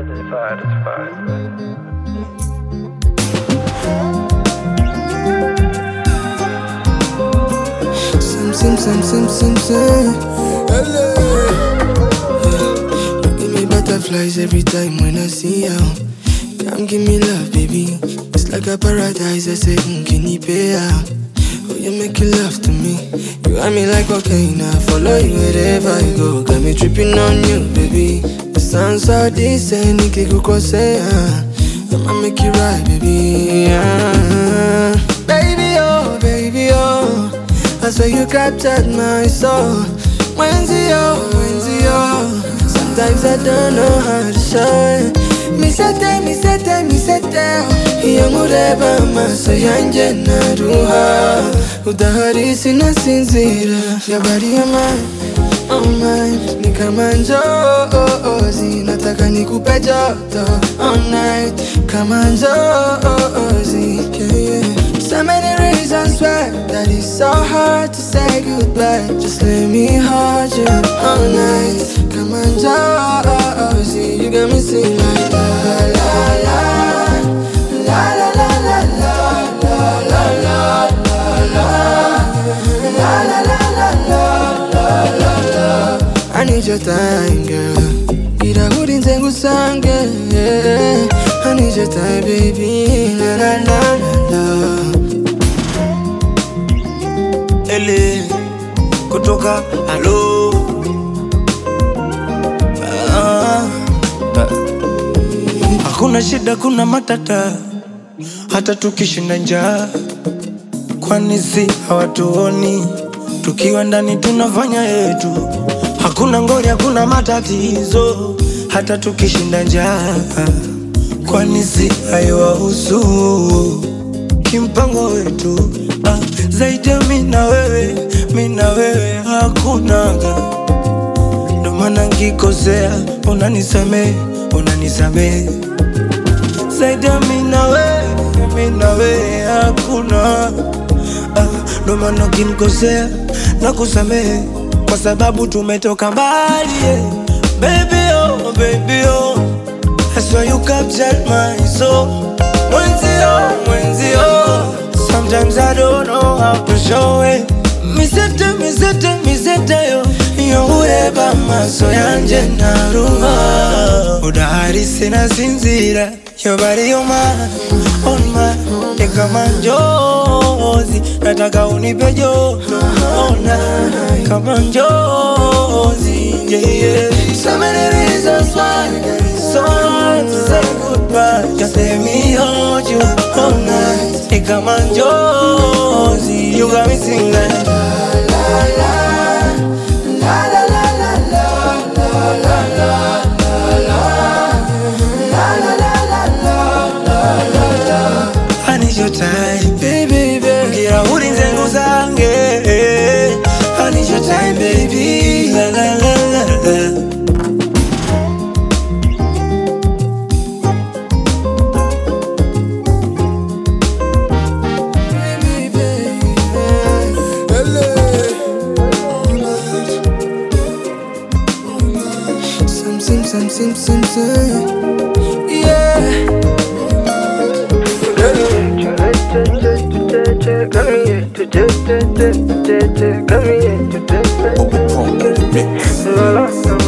Sim. Hello. You give me butterflies every time when I see you. Come give me love, baby. It's like a paradise. I say, can you pay out? Oh, you make you love to me. You got me like cocaine. I follow you wherever you go. Got me tripping on you, baby. The sounds so decent. Niki kuko say, I'ma make you right, baby. Baby, oh. I swear you captured my soul. When's you? Sometimes I don't know how to show it. Me sete Iyamureba maso yanje naruha Udahari sinasinzira Your body and mine, oh mine Ni kama njozi Nataka nikupe joto all night Kama njozi, yeah. So many reasons why that it's so hard to say goodbye. Just let me hold you all night. Come on, Josie, you got me singing like la la la la la la la la la la la la la. I need your time, girl. Ira urinzengu sange. I need your time, baby. La la la la. Ele kutoka halo hakuna shida, kuna matata hata tukishinda njaa, kwani si hawatuoni tukiwa ndani tunafanya yetu. Hakuna ngori, hakuna matatizo hata tukishinda njaa, kwani si haiwahusu kimpango wetu. Zaidi ya mimi na wewe hakunaga. Ndo maana nikikosea unanisamehe. Zaidi ya mimi na wewe hakuna. Ndo maana ukinikosea nakusamehe, kwa sababu tumetoka mbali, yeah. Baby oh, I swear you captured my soul. Mwenzio, sometimes I don't know how to show it. Misete yo Yureba maso yanje naruha Udahari sinasinzira. Your body on mine, ni kama njozi. Nataka unipe joto kama njozi, yeah. So many reasons why it's so hard to say goodbye. Just let me hold you all night. Ni kama njozi. You got me singing like la la la la la la la la la la la. I need your time, baby. Ngira urinzengu zange. I need your time, baby. La la la la la. Sim, yeah. Come here,